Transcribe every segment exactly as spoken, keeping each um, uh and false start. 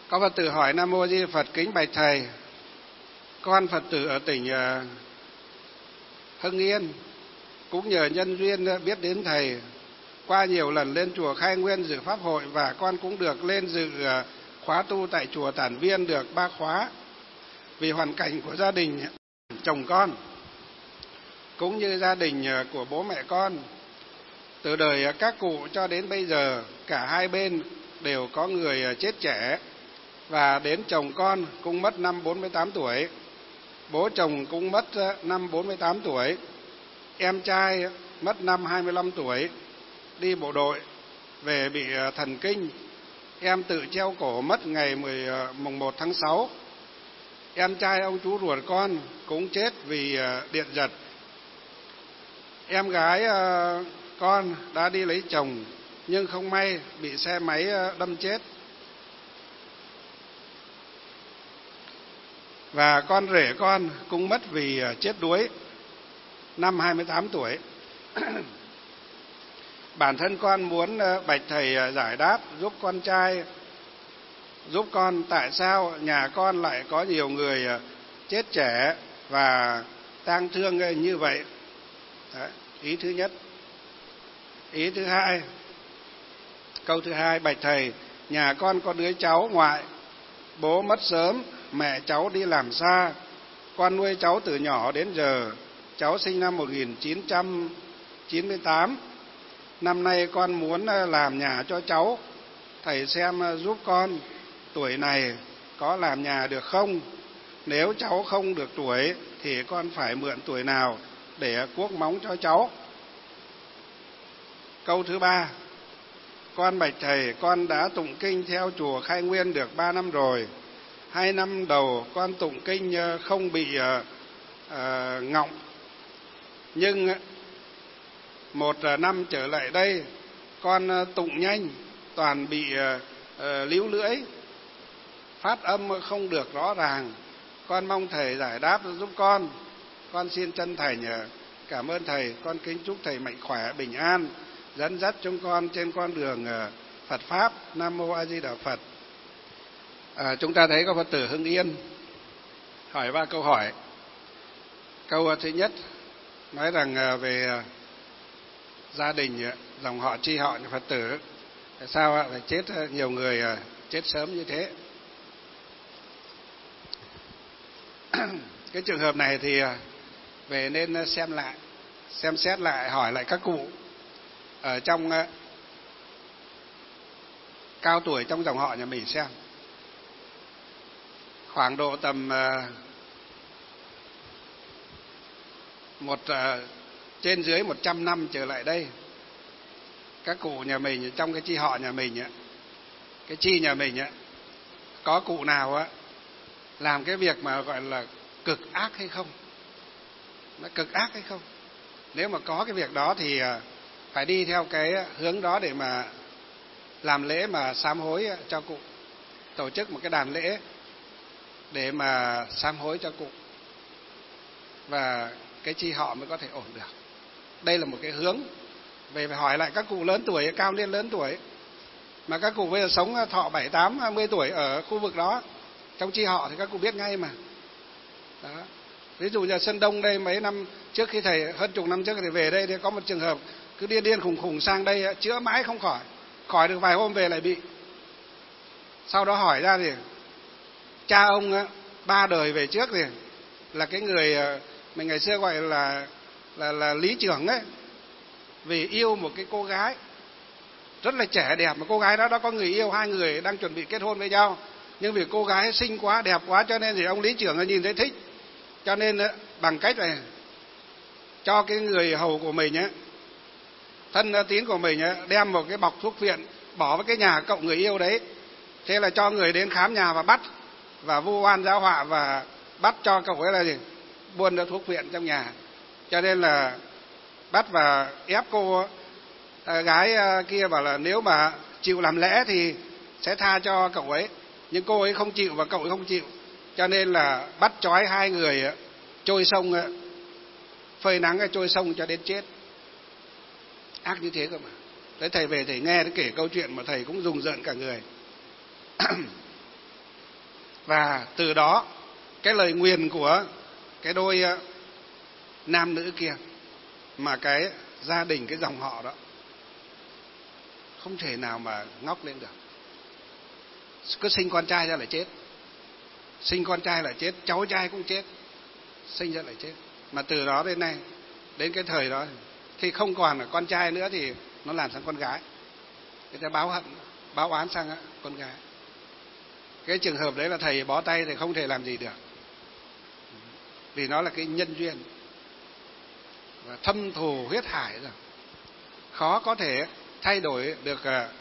Có Phật tử hỏi: Nam Mô Di Đà Phật, kính bạch thầy, con Phật tử ở tỉnh Hưng Yên cũng nhờ nhân duyên biết đến thầy, qua nhiều lần lên chùa Khai Nguyên dự pháp hội, và con cũng được lên dự khóa tu tại chùa Tản Viên được ba khóa. Vì hoàn cảnh của gia đình chồng con cũng như gia đình của bố mẹ con, từ đời các cụ cho đến bây giờ, cả hai bên đều có người chết trẻ, và đến chồng con cũng mất năm bốn mươi tám tuổi, bố chồng cũng mất năm bốn mươi tám tuổi, em trai mất năm hai mươi lăm tuổi, đi bộ đội về bị thần kinh, em tự treo cổ mất ngày mùng một tháng sáu, em trai ông chú ruột con cũng chết vì điện giật, em gái con đã đi lấy chồng nhưng không may bị xe máy đâm chết, và con rể con cũng mất vì chết đuối năm hai mươi tám tuổi. Bản thân con muốn bạch thầy giải đáp giúp con trai, giúp con tại sao nhà con lại có nhiều người chết trẻ và tang thương như vậy. Đấy, ý thứ nhất. Ý thứ hai, câu thứ hai: bạch thầy, nhà con có đứa cháu ngoại, bố mất sớm, mẹ cháu đi làm xa, con nuôi cháu từ nhỏ đến giờ. Cháu sinh năm một nghìn chín trăm chín mươi tám. Năm nay con muốn làm nhà cho cháu, thầy xem giúp con tuổi này có làm nhà được không? Nếu cháu không được tuổi thì con phải mượn tuổi nào để cuốc móng cho cháu? Câu thứ ba: con bạch thầy, con đã tụng kinh theo chùa Khai Nguyên được ba năm rồi. Hai năm đầu con tụng kinh không bị uh, uh, ngọng, nhưng một năm trở lại đây con tụng nhanh toàn bị uh, uh, líu lưỡi, phát âm không được rõ ràng. Con mong thầy giải đáp giúp con. Con xin chân thành cảm ơn thầy. Con kính chúc thầy mạnh khỏe, bình an, dẫn dắt chúng con trên con đường Phật Pháp. Nam Mô A Di Đà Phật. À, chúng ta thấy có Phật tử Hưng Yên hỏi ba câu hỏi. Câu thứ nhất nói rằng về gia đình dòng họ chi họ Phật tử, tại sao lại chết nhiều người chết sớm như thế? Cái trường hợp này thì về nên xem lại, xem xét lại, hỏi lại các cụ ở trong cao tuổi trong dòng họ nhà mình xem. Khoảng độ tầm một trên dưới một trăm năm trở lại đây, các cụ nhà mình trong cái chi họ nhà mình, cái chi nhà mình có cụ nào á làm cái việc mà gọi là cực ác hay không? Nó cực ác hay không? Nếu mà có cái việc đó thì phải đi theo cái hướng đó để mà làm lễ mà sám hối cho cụ, tổ chức một cái đàn lễ để mà sám hối cho cụ, và cái chi họ mới có thể ổn được. Đây là một cái hướng về phải hỏi lại các cụ lớn tuổi, cao niên lớn tuổi, mà các cụ bây giờ sống thọ bảy tám hai mươi tuổi ở khu vực đó trong chi họ thì các cụ biết ngay mà. Đó. Ví dụ như Sơn Đông đây, mấy năm trước khi thầy, hơn chục năm trước thì về đây thì có một trường hợp cứ điên điên khùng khùng sang đây chữa mãi không khỏi, khỏi được vài hôm về lại bị. Sau đó hỏi ra thì cha ông ba đời về trước thì là cái người mình ngày xưa gọi là là là lý trưởng ấy, vì yêu một cái cô gái rất là trẻ đẹp, mà cô gái đó đã có người yêu, hai người đang chuẩn bị kết hôn với nhau, nhưng vì cô gái xinh quá, đẹp quá, cho nên thì ông lý trưởng nhìn thấy thích, cho nên bằng cách này cho cái người hầu của mình ấy, thân tín của mình ấy, đem một cái bọc thuốc viện bỏ vào cái nhà cậu người yêu đấy. Thế là cho người đến khám nhà và bắt, và vu oan giáo họa, và bắt cho cậu ấy là gì? Buôn được thuốc viện trong nhà. Cho nên là bắt và ép cô à, gái à, kia bảo là nếu mà chịu làm lẽ thì sẽ tha cho cậu ấy, nhưng cô ấy không chịu và cậu ấy không chịu, cho nên là bắt trói hai người trôi sông, phơi nắng trôi sông cho đến chết. Ác như thế cơ mà. Thế thầy về thầy nghe, thầy kể câu chuyện mà thầy cũng rùng rợn cả người. Và từ đó cái lời nguyền của cái đôi nam nữ kia, mà cái gia đình, cái dòng họ đó không thể nào mà ngóc lên được. Cứ sinh con trai ra là chết, sinh con trai là chết, cháu trai cũng chết, sinh ra lại chết. Mà từ đó đến nay, đến cái thời đó, khi không còn là con trai nữa thì nó làm sang con gái, người ta báo hận, báo oán sang con gái. Cái trường hợp đấy là thầy bó tay thì không thể làm gì được, vì nó là cái nhân duyên và thâm thù huyết hải rồi, khó có thể thay đổi được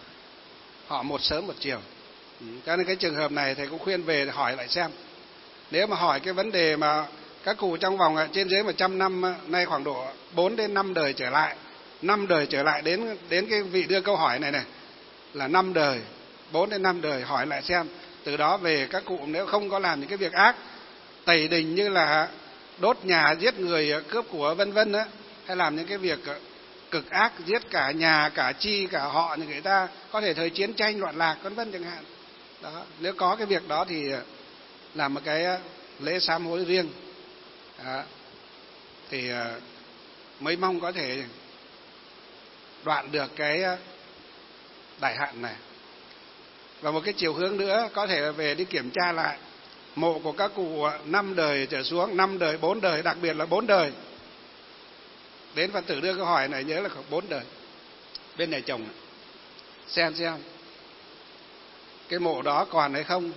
họ một sớm một chiều. Cho nên cái trường hợp này thầy cũng khuyên về hỏi lại xem. Nếu mà hỏi cái vấn đề mà các cụ trong vòng trên dưới một trăm năm nay, khoảng độ bốn đến năm đời trở lại, năm đời trở lại đến đến cái vị đưa câu hỏi này này là năm đời, bốn đến năm đời, hỏi lại xem. Từ đó về các cụ nếu không có làm những cái việc ác tẩy đình như là đốt nhà, giết người, cướp của vân vân á, hay làm những cái việc cực ác, giết cả nhà, cả chi, cả họ như người ta, có thể thời chiến tranh loạn lạc vân vân chẳng hạn. Đó, nếu có cái việc đó thì làm một cái lễ sám hối riêng. Đó, thì mới mong có thể đoạn được cái đại hạn này. Và một cái chiều hướng nữa, có thể về đi kiểm tra lại mộ của các cụ năm đời trở xuống, năm đời, bốn đời, đặc biệt là bốn đời. Đến Phật tử đưa câu hỏi này nhớ là bốn đời. Bên này chồng xem xem cái mộ đó còn hay không,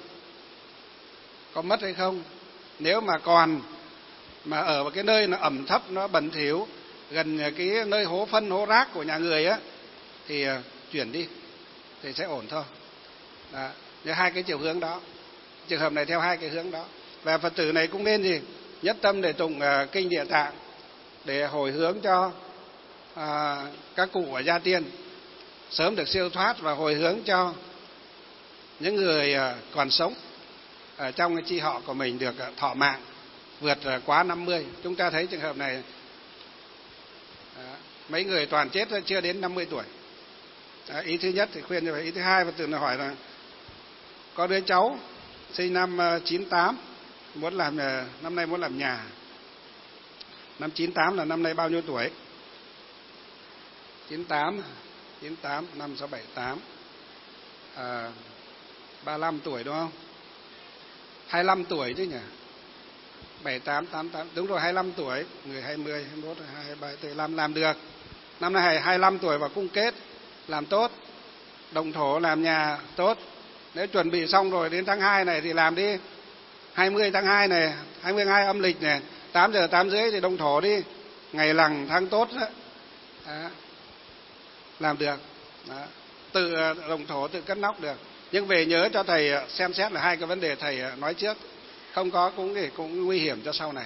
có mất hay không. Nếu mà còn, mà ở một cái nơi nó ẩm thấp, nó bẩn thỉu, gần cái nơi hố phân hố rác của nhà người á, thì chuyển đi thì sẽ ổn thôi. Đó, như hai cái chiều hướng đó, trường hợp này theo hai cái hướng đó. Và Phật tử này cũng nên gì nhất tâm để tụng uh, kinh Địa Tạng, để hồi hướng cho uh, các cụ ở gia tiên sớm được siêu thoát, và hồi hướng cho những người uh, còn sống ở trong cái chi họ của mình được uh, thọ mạng vượt uh, quá năm mươi. Chúng ta thấy trường hợp này uh, mấy người toàn chết chưa đến năm mươi tuổi. Đó, ý thứ nhất thì khuyên như vậy. Ý thứ hai, Phật tử này hỏi là có đứa cháu sinh năm chín tám, muốn làm năm nay muốn làm nhà. Năm chín tám là năm nay bao nhiêu tuổi? chín tám, chín tám, năm sáu bảy tám, à, ba mươi lăm tuổi đúng không? hai mươi lăm tuổi chứ nhỉ? bảy tám, tám tám, đúng rồi, hai mươi lăm tuổi, người hai mươi, hai mươi mốt, hai mươi ba, hai mươi lăm làm được. Năm nay hai mươi lăm tuổi vào cung kết, làm tốt, động thổ làm nhà tốt. Nếu chuẩn bị xong rồi đến tháng hai này thì làm đi. hai mươi tháng hai này, hai mươi tháng hai âm lịch này, tám giờ tám rưỡi thì động thổ đi. Ngày lằng tháng tốt đó. Đó. Làm được. Đó. Tự động thổ, tự cất nóc được. Nhưng về nhớ cho thầy xem xét là hai cái vấn đề thầy nói trước. Không có cũng cũng nguy hiểm cho sau này.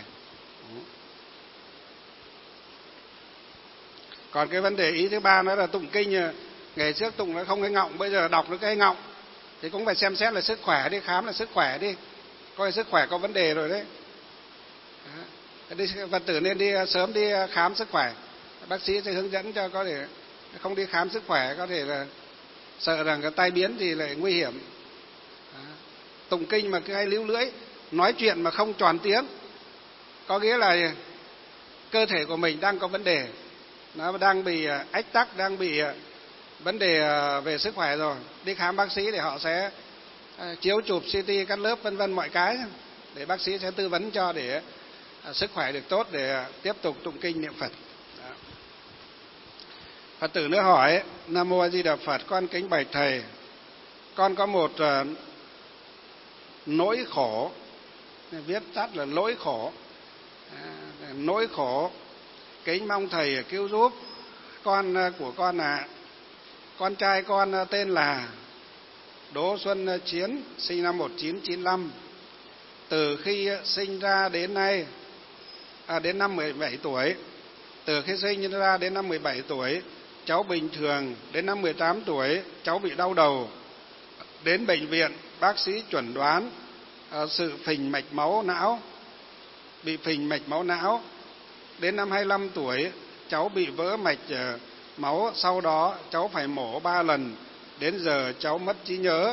Còn cái vấn đề ý thứ ba nữa là tụng kinh, ngày trước tụng nó không cái ngọng, bây giờ đọc nó cái ngọng, thì cũng phải xem xét là sức khỏe đi, khám là sức khỏe đi, coi sức khỏe có vấn đề rồi đấy. Đi, Phật tử nên đi sớm đi khám sức khỏe, bác sĩ sẽ hướng dẫn cho. Có thể không đi khám sức khỏe, có thể là sợ rằng cái tai biến thì lại nguy hiểm. Đó. Tụng kinh mà cứ hay líu lưỡi, nói chuyện mà không tròn tiếng, có nghĩa là cơ thể của mình đang có vấn đề, nó đang bị ách tắc, đang bị vấn đề về sức khỏe rồi. Đi khám bác sĩ để họ sẽ chiếu chụp xê tê, cắt lớp vân vân mọi cái, để bác sĩ sẽ tư vấn cho để sức khỏe được tốt, để tiếp tục tụng kinh niệm Phật. Đó. Phật tử nữa hỏi: Nam mô A Di Đà Phật, con kính bạch thầy, con có một uh, nỗi khổ, viết tắt là nỗi khổ, à, nỗi khổ, kính mong thầy cứu giúp con của con ạ. À. Con trai con tên là Đỗ Xuân Chiến, sinh năm một nghìn chín trăm chín mươi lăm. Từ khi sinh ra đến nay, à, đến năm mười bảy tuổi, từ khi sinh ra đến năm mười bảy tuổi, cháu bình thường. Đến năm mười tám tuổi, cháu bị đau đầu. Đến bệnh viện, bác sĩ chuẩn đoán à, sự phình mạch máu não, bị phình mạch máu não. Đến năm hai mươi lăm tuổi, cháu bị vỡ mạch máu, sau đó cháu phải mổ ba lần. Đến giờ cháu mất trí nhớ,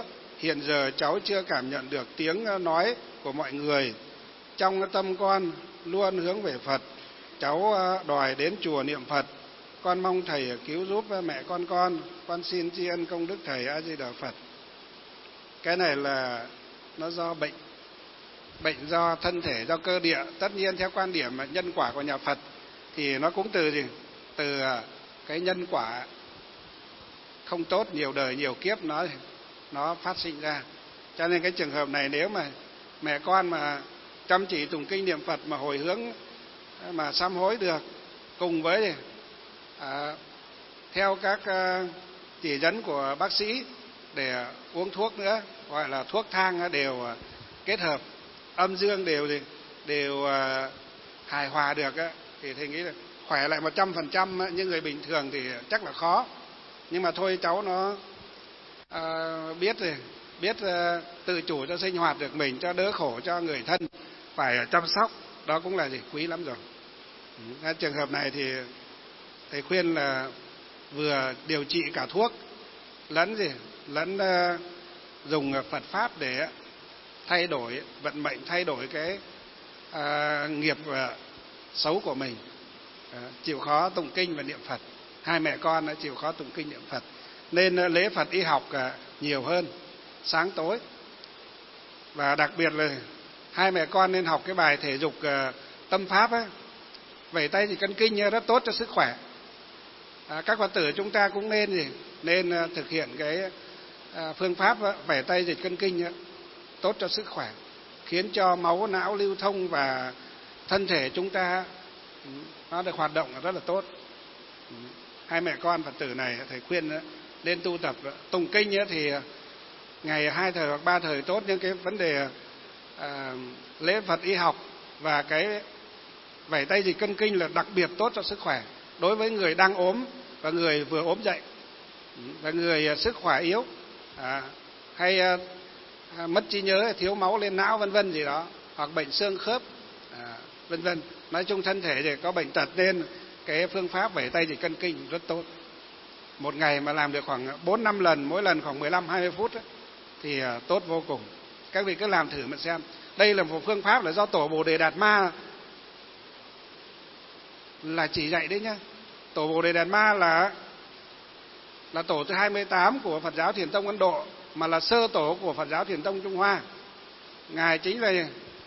hiện giờ cháu chưa cảm nhận được tiếng nói của mọi người. Trong tâm con luôn hướng về Phật. Cháu đòi đến chùa niệm Phật. Con mong Thầy cứu giúp mẹ con con. Con xin tri ân công đức Thầy A Di Đà Phật. Cái này là nó do bệnh. Bệnh do thân thể, do cơ địa. Tất nhiên theo quan điểm nhân quả của nhà Phật thì nó cũng từ gì? Từ cái nhân quả không tốt, nhiều đời nhiều kiếp nó nó phát sinh ra. Cho nên cái trường hợp này nếu mà mẹ con mà chăm chỉ tụng kinh niệm Phật mà hồi hướng mà sám hối được, cùng với à, theo các à, chỉ dẫn của bác sĩ để uống thuốc nữa, gọi là thuốc thang đều kết hợp, âm dương đều đều à, hài hòa được á, thì thầy nghĩ là khỏe lại một trăm phần trăm. Như người bình thường thì chắc là khó. Nhưng mà thôi cháu nó à, biết rồi, biết à, tự chủ cho sinh hoạt được mình, cho đỡ khổ cho người thân phải chăm sóc, đó cũng là gì quý lắm rồi. Ừ, trường hợp này thì thầy khuyên là vừa điều trị cả thuốc lẫn gì lẫn uh, dùng Phật pháp để thay đổi vận mệnh, thay đổi cái uh, nghiệp uh, xấu của mình. Uh, chịu khó tụng kinh và niệm Phật. Hai mẹ con đã chịu khó tụng kinh niệm Phật, nên uh, lễ Phật y học uh, nhiều hơn sáng tối. Và đặc biệt là hai mẹ con nên học cái bài thể dục uh, tâm pháp ấy, vẩy tay thì cân kinh rất tốt cho sức khỏe. À, các Phật tử chúng ta cũng nên gì nên uh, thực hiện cái uh, phương pháp uh, vẩy tay dịch cân kinh uh, tốt cho sức khỏe, khiến cho máu não lưu thông và thân thể chúng ta uh, nó được hoạt động rất là tốt. Uh, hai mẹ con Phật tử này thầy khuyên uh, nên tu tập uh, tụng kinh uh, thì uh, ngày hai thời hoặc ba thời tốt, nhưng cái vấn đề uh, lễ Phật y học và cái vẩy tay dịch cân kinh là đặc biệt tốt cho sức khỏe đối với người đang ốm và người vừa ốm dậy, và người sức khỏe yếu, à, hay à, mất trí nhớ, thiếu máu lên não vân vân gì đó, hoặc bệnh xương khớp à, vân vân. Nói chung thân thể thì có bệnh tật nên cái phương pháp vẩy tay dịch cân kinh rất tốt. Một ngày mà làm được khoảng bốn năm lần, mỗi lần khoảng mười lăm hai mươi phút ấy, thì à, tốt vô cùng. Các vị cứ làm thử mà xem. Đây là một phương pháp là do Tổ Bồ Đề Đạt Ma là chỉ dạy đấy nhá. Tổ Bồ Đề Đạt Ma là là tổ thứ hai mươi tám của Phật giáo Thiền Tông Ấn Độ, mà là sơ tổ của Phật giáo Thiền Tông Trung Hoa. Ngài chính là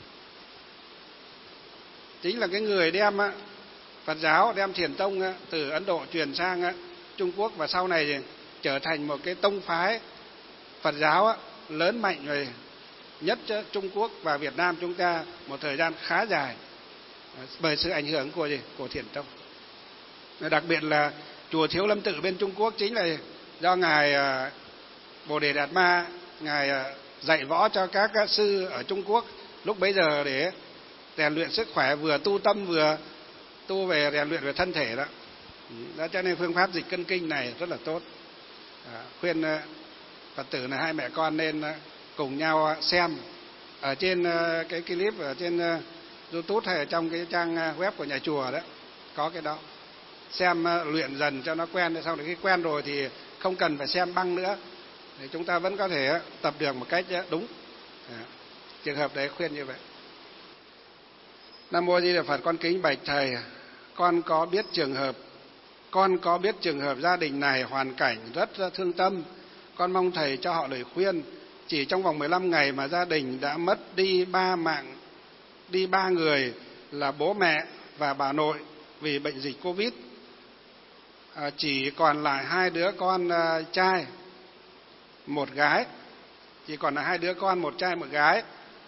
chính là cái người đem Phật giáo, đem Thiền Tông từ Ấn Độ truyền sang Trung Quốc, và sau này trở thành một cái tông phái Phật giáo lớn mạnh rồi nhất Trung Quốc và Việt Nam chúng ta một thời gian khá dài, bởi sự ảnh hưởng của gì? Của Thiền Tông. Đặc biệt là chùa Thiếu Lâm Tự bên Trung Quốc chính là do ngài Bồ Đề Đạt Ma, ngài dạy võ cho các sư ở Trung Quốc lúc bấy giờ để rèn luyện sức khỏe, vừa tu tâm vừa tu về rèn luyện về thân thể đó. Đó cho nên phương pháp dịch cân kinh này rất là tốt. À, khuyên Phật tử là hai mẹ con nên cùng nhau xem ở trên cái clip ở trên YouTube hay ở trong cái trang web của nhà chùa đó, có cái đó. Xem luyện dần cho nó quen, sau này khi quen rồi thì không cần phải xem băng nữa, để chúng ta vẫn có thể tập được một cách đúng. À, trường hợp đấy khuyên như vậy. Nam Mô Di Đà Phật. Con kính bạch Thầy, con có biết trường hợp con có biết trường hợp gia đình này hoàn cảnh rất thương tâm. Con mong Thầy cho họ lời khuyên. Chỉ trong vòng mười lăm ngày mà gia đình đã mất đi ba mạng, đi ba người là bố mẹ và bà nội vì bệnh dịch Covid. À, chỉ còn lại hai đứa con uh, trai, một gái. Chỉ còn là hai đứa con, một trai một gái.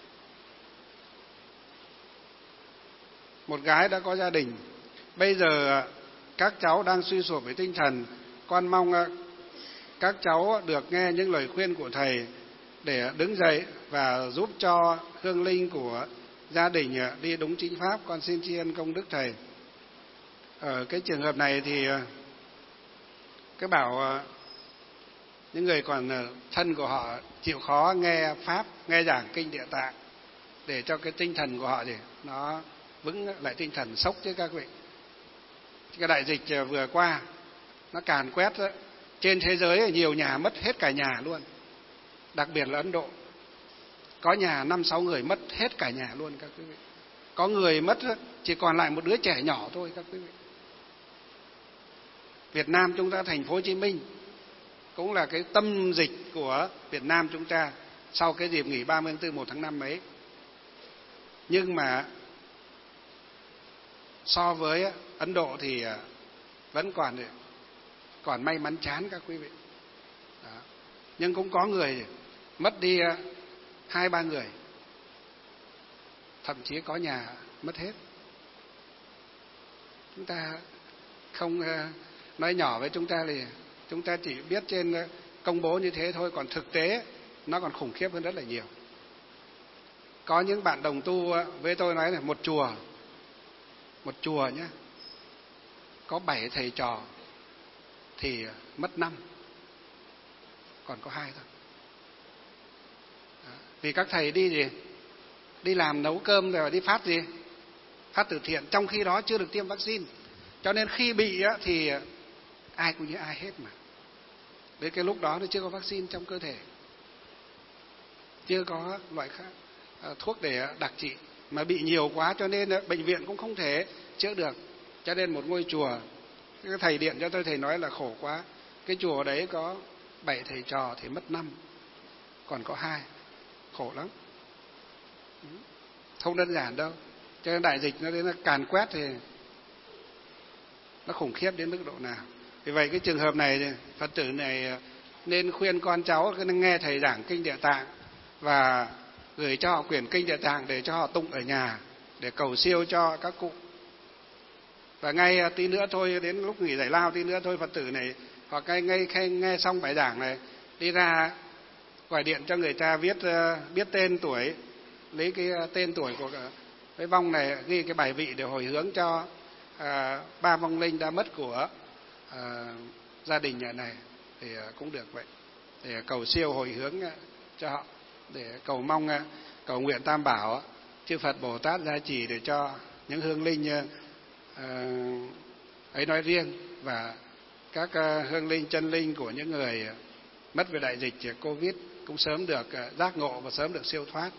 Một gái đã có gia đình. Bây giờ uh, các cháu đang suy sụp về tinh thần. Con mong uh, các cháu được nghe những lời khuyên của Thầy để đứng dậy và giúp cho hương linh của gia đình uh, đi đúng chính pháp. Con xin tri ân công đức Thầy. Ở cái trường hợp này thì uh, cái bảo những người còn thân của họ chịu khó nghe pháp, nghe giảng kinh Địa Tạng để cho cái tinh thần của họ thì nó vững lại tinh thần, sốc chứ các vị. Cái đại dịch vừa qua nó càn quét đó, trên thế giới nhiều nhà mất hết cả nhà luôn. đặc biệt là Ấn Độ. Có nhà năm sáu người mất hết cả nhà luôn các quý vị. Có người mất chỉ còn lại một đứa trẻ nhỏ thôi các quý vị. Việt Nam chúng ta, thành phố Hồ Chí Minh cũng là cái tâm dịch của Việt Nam chúng ta sau cái dịp nghỉ ba mươi tháng tư một tháng năm ấy. Nhưng mà so với Ấn Độ thì vẫn còn còn may mắn chán các quý vị. Đó. Nhưng cũng có người mất đi hai ba người, thậm chí có nhà mất hết. Chúng ta không nói nhỏ với chúng ta thì chúng ta chỉ biết trên công bố như thế thôi, còn thực tế nó còn khủng khiếp hơn rất là nhiều. Có những bạn đồng tu với tôi nói là một chùa, một chùa nhé, có bảy thầy trò thì mất năm, còn có hai thôi. Đó. Vì các thầy đi gì? Đi làm nấu cơm rồi đi phát gì? Phát từ thiện, trong khi đó chưa được tiêm vaccine. Cho nên khi bị thì ai cũng như ai hết mà. Đến cái lúc đó nó chưa có vaccine trong cơ thể, chưa có loại khác, thuốc để đặc trị, mà bị nhiều quá cho nên bệnh viện cũng không thể chữa được. Cho nên một ngôi chùa, cái thầy điện cho tôi, thầy nói là khổ quá. Cái chùa đấy có bảy thầy trò thì mất năm, còn có hai, khổ lắm, không đơn giản đâu. Cho nên đại dịch nó đến là càn quét thì nó khủng khiếp đến mức độ nào. Vì vậy cái trường hợp này, Phật tử này nên khuyên con cháu nghe thầy giảng kinh Địa Tạng và gửi cho họ quyển kinh Địa Tạng để cho họ tụng ở nhà để cầu siêu cho các cụ. Và ngay tí nữa thôi, đến lúc nghỉ giải lao tí nữa thôi, Phật tử này hoặc ngay ngay nghe xong bài giảng này đi ra gọi điện cho người ta viết biết tên tuổi, lấy cái tên tuổi của cái vong này, ghi cái bài vị để hồi hướng cho à, ba vong linh đã mất của à, gia đình nhà này thì cũng được vậy, để cầu siêu hồi hướng cho họ, để cầu mong cầu nguyện Tam Bảo chư Phật Bồ Tát gia trì để cho những hương linh à, ấy nói riêng và các hương linh chân linh của những người mất vì đại dịch Covid cũng sớm được giác ngộ và sớm được siêu thoát.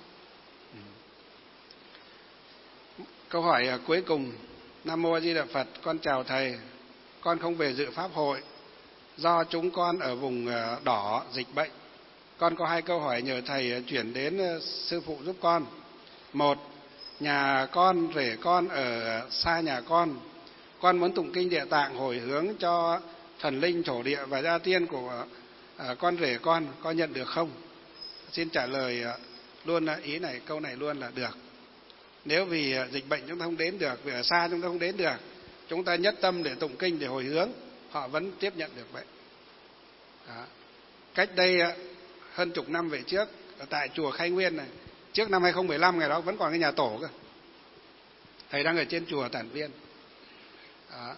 Câu hỏi cuối cùng. Nam Mô A Di Đà Phật. Con chào thầy. Con không về dự pháp hội do chúng con ở vùng đỏ dịch bệnh. Con có hai câu hỏi nhờ thầy chuyển đến sư phụ giúp con. Một, nhà con rể con ở xa nhà con, con muốn tụng kinh Địa Tạng hồi hướng cho thần linh thổ địa và gia tiên của con rể con, con nhận được không? Xin trả lời luôn là ý này, câu này luôn là được. Nếu vì dịch bệnh chúng ta không đến được, vì ở xa chúng ta không đến được, chúng ta nhất tâm để tụng kinh để hồi hướng, họ vẫn tiếp nhận được vậy. Đó. Cách đây hơn chục năm về trước, ở tại chùa Khai Nguyên này, trước năm hai không một năm, ngày đó vẫn còn cái nhà tổ cơ. Thầy đang ở trên chùa Tản Viên. Đó.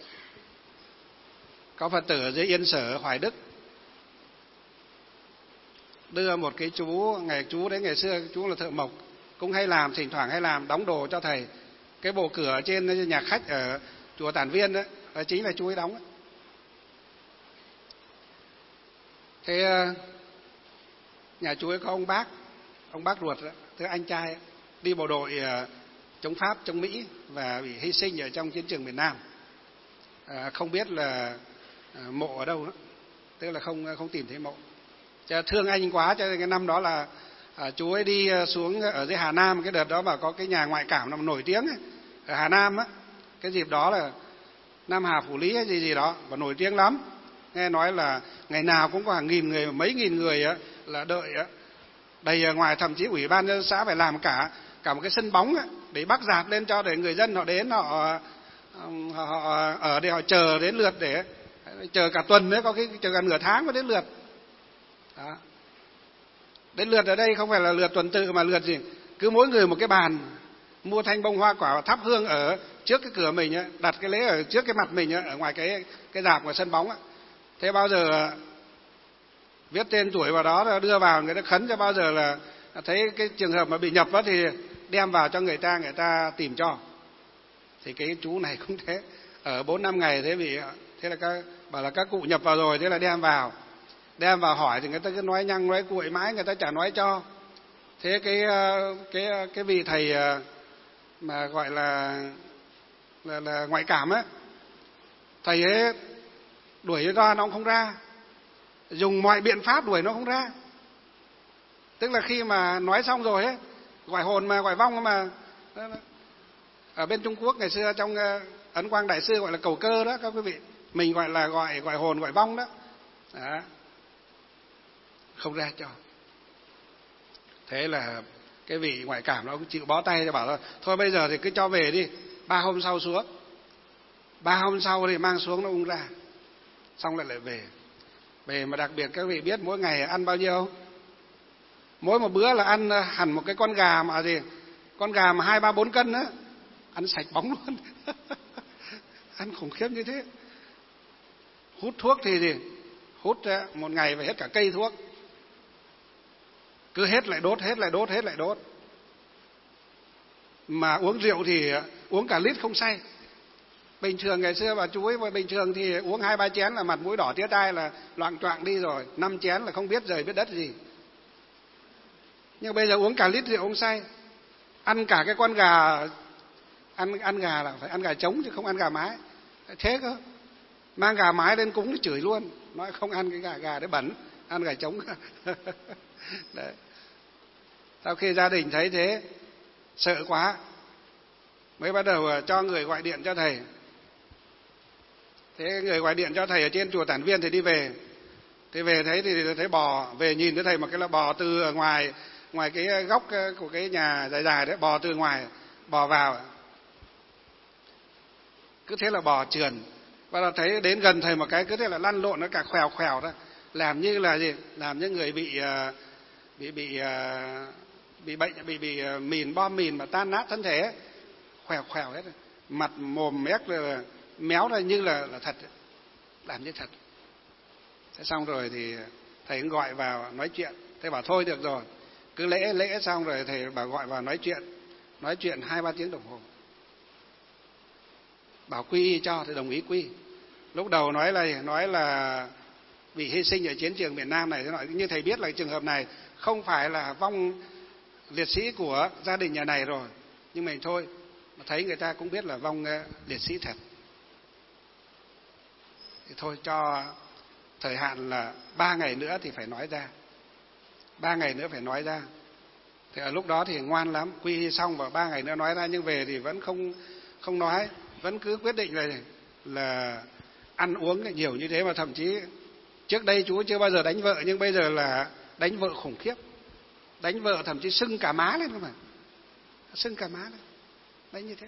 Có Phật tử ở dưới Yên Sở, Hoài Đức, đưa một cái chú, ngày chú đấy ngày xưa chú là thợ mộc, cũng hay làm, thỉnh thoảng hay làm, đóng đồ cho thầy. Cái bộ cửa trên nhà khách ở chùa Tản Viên đấy, chính là chú ấy đóng ấy. Thế nhà chú ấy có ông bác, ông bác ruột, thứ anh trai đi bộ đội chống Pháp, chống Mỹ và bị hy sinh ở trong chiến trường miền Nam. À, không biết là mộ ở đâu đó, tức là không không tìm thấy mộ. Cho thương anh quá, cho nên cái năm đó là à, chú ấy đi xuống ở dưới Hà Nam, cái đợt đó mà có cái nhà ngoại cảm nào nổi tiếng ấy, ở Hà Nam á, cái dịp đó là Nam Hà Phủ Lý hay gì gì đó, và nổi tiếng lắm. Nghe nói là ngày nào cũng có hàng nghìn người, mấy nghìn người á, là đợi á, đầy ở ngoài, thậm chí ủy ban nhân xã phải làm cả cả một cái sân bóng á, để bắc dạt lên cho để người dân họ đến, họ, họ, họ ở đây họ chờ đến lượt, để chờ cả tuần đấy, có cái chờ cả nửa tháng mới đến lượt. Đó. Đến lượt ở đây không phải là lượt tuần tự mà lượt gì, cứ mỗi người một cái bàn, mua thanh bông hoa quả thắp hương ở trước cái cửa mình ấy, đặt cái lễ ở trước cái mặt mình ấy, ở ngoài cái cái rạp của sân bóng ấy. Thế bao giờ viết tên tuổi vào đó đưa vào, người ta khấn cho, bao giờ là thấy cái trường hợp mà bị nhập đó thì đem vào cho người ta, người ta tìm cho. Thì cái chú này cũng thế, ở bốn năm ngày thế bị, thế là các bảo là các cụ nhập vào rồi, thế là đem vào. đem vào hỏi thì người ta cứ nói nhăng nói cuội mãi, người ta chả nói cho. Thế cái cái cái vị thầy mà gọi là là, là ngoại cảm á, thầy ấy đuổi nó ra nó cũng không ra, dùng mọi biện pháp đuổi nó không ra. Tức là khi mà nói xong rồi ấy, gọi hồn mà gọi vong mà, ở bên Trung Quốc ngày xưa trong Ấn Quang Đại Sư gọi là cầu cơ đó các quý vị, mình gọi là gọi gọi hồn gọi vong đó, đó. Không ra cho. Thế là cái vị ngoại cảm nó cũng chịu bó tay, cho bảo là thôi bây giờ thì cứ cho về đi, ba hôm sau xuống. Ba hôm sau thì mang xuống nó cũng ra, xong lại lại về. Về mà đặc biệt các vị biết mỗi ngày ăn bao nhiêu không? Mỗi một bữa là ăn hẳn một cái con gà mà gì, con gà mà hai ba bốn cân á, ăn sạch bóng luôn. Ăn khủng khiếp như thế. Hút thuốc thì gì, hút một ngày phải hết cả cây thuốc, cứ hết lại đốt, hết lại đốt, hết lại đốt. Mà uống rượu thì uống cả lít không say. Bình thường ngày xưa bà chú ấy mà bình thường thì uống hai ba chén là mặt mũi đỏ tía tai là loạng choạng đi rồi, năm chén là không biết trời biết đất gì. Nhưng bây giờ uống cả lít rượu không say. Ăn cả cái con gà, ăn ăn gà là phải ăn gà trống chứ không ăn gà mái. Thế cơ. Mang gà mái lên cúng thì chửi luôn, nói không ăn cái gà gà đấy bẩn, ăn gà trống. Đấy. Sau khi gia đình thấy thế sợ quá, mới bắt đầu cho người gọi điện cho thầy. Thế người gọi điện cho thầy ở trên chùa Tản Viên thì đi về. Thì về thấy thì thấy bò, về nhìn thấy thầy một cái là bò từ ở ngoài ngoài cái góc của cái nhà dài dài đấy, bò từ ngoài bò vào. Cứ thế là bò trườn. Và là thấy đến gần thầy một cái cứ thế là lăn lộn nó cả khèo khèo đó, làm như là gì? Làm như người bị bị bị bị bệnh, bị bị mìn bom mìn mà tan nát thân thể ấy. Khèo khèo hết, mặt mồm mép là méo ra như là là thật, làm như thật. Thế xong rồi thì thầy cũng gọi vào nói chuyện. Thầy bảo thôi được rồi, cứ lễ lễ xong rồi thầy bảo gọi vào nói chuyện, nói chuyện hai ba tiếng đồng hồ. Bảo quy y cho thì đồng ý quy. Lúc đầu nói là nói là vì hy sinh ở chiến trường miền Nam này, thế nói như thầy biết là trường hợp này không phải là vong liệt sĩ của gia đình nhà này rồi, nhưng mình thôi, mà thấy người ta cũng biết là vong liệt sĩ thật, thì thôi cho thời hạn là ba ngày nữa thì phải nói ra, ba ngày nữa phải nói ra. Thì ở lúc đó thì ngoan lắm, quy y xong và ba ngày nữa nói ra, nhưng về thì vẫn không không nói, vẫn cứ quyết định là là ăn uống nhiều như thế. Mà thậm chí trước đây chú chưa bao giờ đánh vợ, nhưng bây giờ là đánh vợ khủng khiếp, đánh vợ thậm chí sưng cả má lên cơ mà, sưng cả má lên, đánh như thế.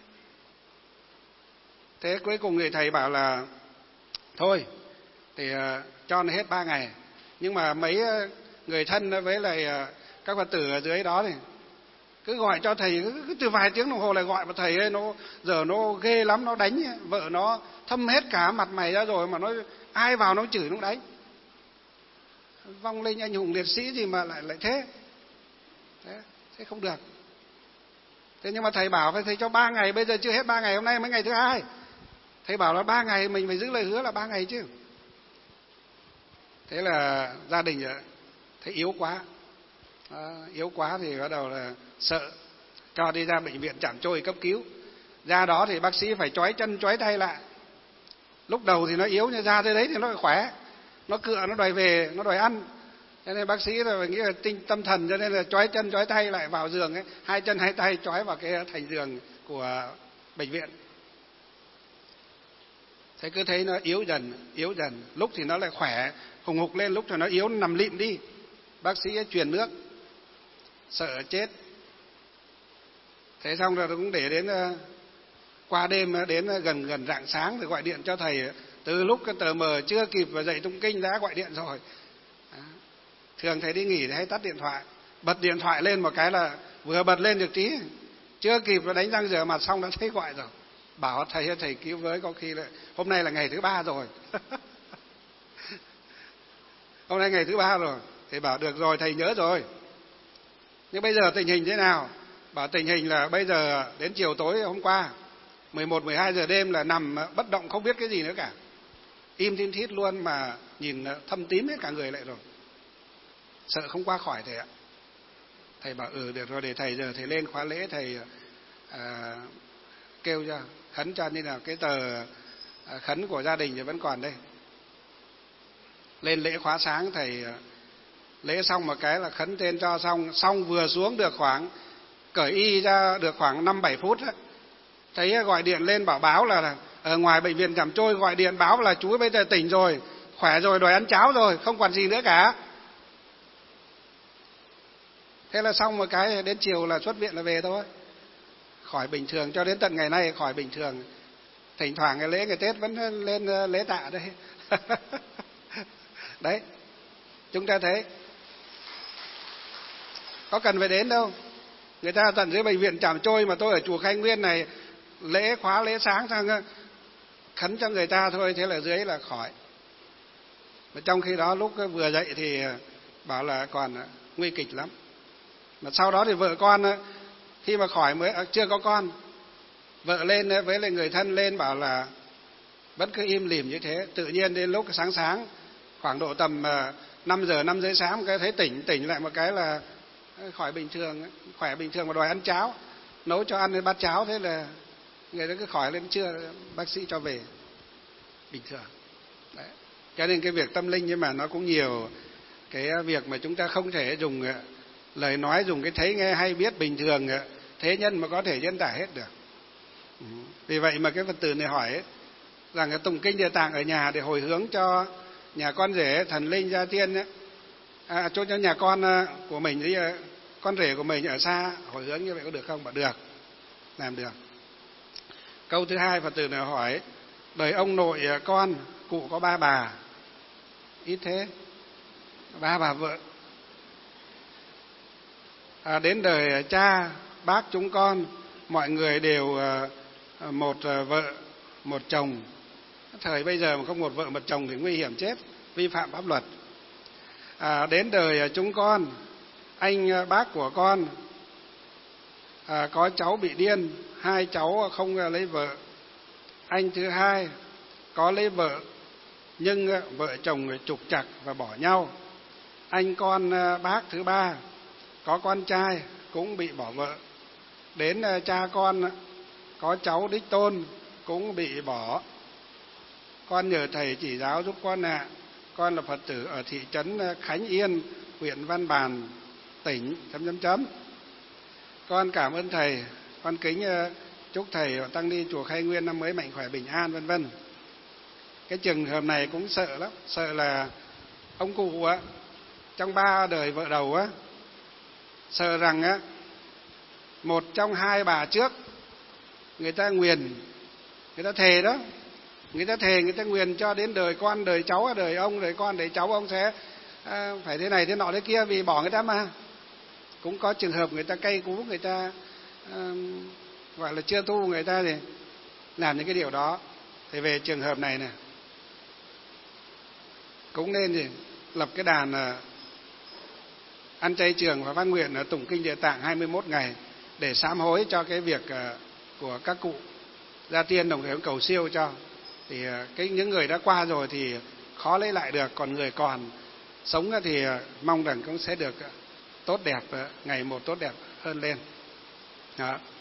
Thế cuối cùng người thầy bảo là thôi thì uh, cho nó hết ba ngày, nhưng mà mấy người thân với lại uh, các Phật tử ở dưới đó thì cứ gọi cho thầy, cứ, cứ từ vài tiếng đồng hồ lại gọi mà thầy ấy nó giờ nó ghê lắm, nó đánh vợ nó thâm hết cả mặt mày ra rồi mà nó ai vào nó chửi nó đánh. Vong linh anh hùng liệt sĩ gì mà lại lại thế, thế, thế không được. Thế nhưng mà thầy bảo phải thầy cho ba ngày, bây giờ chưa hết ba ngày, hôm nay mới ngày thứ hai. Thầy bảo là ba ngày mình phải giữ lời hứa là ba ngày chứ. Thế là gia đình thấy yếu quá, à, yếu quá thì bắt đầu là sợ, cho đi ra bệnh viện Trạm Trôi cấp cứu. Ra đó thì bác sĩ phải trói chân trói tay lại. Lúc đầu thì nó yếu, nhưng ra tới đấy thì nó khỏe, nó cựa, nó đòi về, nó đòi ăn. Cho nên bác sĩ là nghĩ là tinh tâm thần, cho nên là trói chân trói tay lại vào giường ấy, hai chân hai tay trói vào cái thành giường của bệnh viện. Thế cứ thấy nó yếu dần, yếu dần, lúc thì nó lại khỏe, hùng hục lên, lúc thì nó yếu, nó nằm lịm đi. Bác sĩ ấy truyền nước, sợ chết. Thế xong rồi cũng để đến qua đêm, đến gần gần rạng sáng thì gọi điện cho thầy. Từ lúc cái tờ mờ chưa kịp và dậy tụng kinh đã gọi điện rồi. Đó. Thường thầy đi nghỉ thì hay tắt điện thoại, bật điện thoại lên một cái là vừa bật lên được tí, chưa kịp và đánh răng rửa mặt xong đã thấy gọi rồi. Bảo thầy thầy cứu với, có khi là hôm nay là ngày thứ ba rồi. Hôm nay ngày thứ ba rồi. Thầy bảo được rồi, thầy nhớ rồi. Nhưng bây giờ tình hình thế nào? Bảo tình hình là bây giờ đến chiều tối hôm qua mười một, mười hai giờ đêm là nằm bất động, không biết cái gì nữa cả. im thiên thít luôn, mà nhìn thâm tím hết cả người lại rồi, sợ không qua khỏi thầy ạ. Thầy bảo ừ được rồi, để thầy giờ thầy lên khóa lễ, thầy à, kêu cho khấn cho, nên là cái tờ à, khấn của gia đình thì vẫn còn đây. Lên lễ khóa sáng thầy lễ xong một cái là khấn tên cho xong, xong vừa xuống được khoảng cởi y ra được khoảng năm bảy phút á, thấy gọi điện lên bảo báo là ở ngoài bệnh viện Tràm Trôi gọi điện báo là chú bây giờ tỉnh rồi, khỏe rồi, đòi ăn cháo rồi, không còn gì nữa cả. Thế là xong một cái, đến chiều là xuất viện là về thôi, khỏi bình thường cho đến tận ngày nay, khỏi bình thường. Thỉnh thoảng ngày lễ ngày Tết vẫn lên lễ tạ đây. Đấy, chúng ta thấy có cần phải đến đâu. Người ta tận dưới bệnh viện Tràm Trôi mà tôi ở chùa Khai Nguyên này lễ khóa lễ sáng sang khấn cho người ta thôi, thế là dưới là khỏi. Mà trong khi đó lúc vừa dậy thì bảo là còn nguy kịch lắm. Mà sau đó thì vợ con khi mà khỏi mới chưa có con, vợ lên với lại người thân lên bảo là vẫn cứ im lìm như thế. Tự nhiên đến lúc sáng sáng khoảng độ tầm năm giờ năm rưỡi sáng cái thấy tỉnh tỉnh lại một cái là khỏi bình thường, khỏe bình thường mà đòi ăn cháo, nấu cho ăn bát cháo, thế là người đó cứ khỏi lên trưa bác sĩ cho về bình thường. Đấy. Cho nên cái việc tâm linh nhưng mà nó cũng nhiều cái việc mà chúng ta không thể dùng lời nói, dùng cái thấy nghe hay biết bình thường thế nhân mà có thể diễn tả hết được. Vì vậy mà cái Phật tử này hỏi ấy, rằng cái tụng kinh Địa Tạng ở nhà để hồi hướng cho nhà con rể thần linh gia tiên ấy, à, cho cho nhà con của mình với con rể của mình ở xa hồi hướng như vậy có được không? Bảo được, làm được. Câu thứ hai Phật tử này hỏi, đời ông nội con cụ có ba bà, ít thế, ba bà vợ. À, đến đời cha bác chúng con mọi người đều một vợ một chồng. Thời bây giờ mà không một vợ một chồng thì nguy hiểm chết, vi phạm pháp luật. À, đến đời chúng con, anh bác của con à, có cháu bị điên, hai cháu không lấy vợ. Anh thứ hai có lấy vợ nhưng vợ chồng trục trặc và bỏ nhau. Anh con bác thứ ba có con trai cũng bị bỏ vợ. Đến cha con có cháu đích tôn cũng bị bỏ. Con nhờ thầy chỉ giáo giúp con ạ. À. Con là Phật tử ở thị trấn Khánh Yên, huyện Văn Bàn, tỉnh chấm chấm chấm. Con cảm ơn thầy. Con kính chúc thầy tăng ni chùa Khai Nguyên năm mới mạnh khỏe bình an vân vân. Cái trường hợp này cũng sợ lắm, sợ là ông cụ á, trong ba đời vợ đầu á, sợ rằng á một trong hai bà trước người ta nguyền, người ta thề đó, người ta thề người ta nguyền cho đến đời con, đời cháu, đời ông, đời con, đời cháu ông sẽ à, phải thế này thế nọ thế kia vì bỏ người ta mà. Cũng có trường hợp người ta cay cú, người ta à, gọi là chưa tu, người ta thì làm những cái điều đó. Thì về trường hợp này này cũng nên thì lập cái đàn à, ăn chay trường và phát nguyện ở tụng kinh Địa Tạng hai mươi mốt ngày để sám hối cho cái việc à, của các cụ gia tiên, đồng thời cầu siêu cho. Thì à, cái những người đã qua rồi thì khó lấy lại được, còn người còn sống thì à, mong rằng cũng sẽ được tốt đẹp, ngày một tốt đẹp hơn lên. Đó.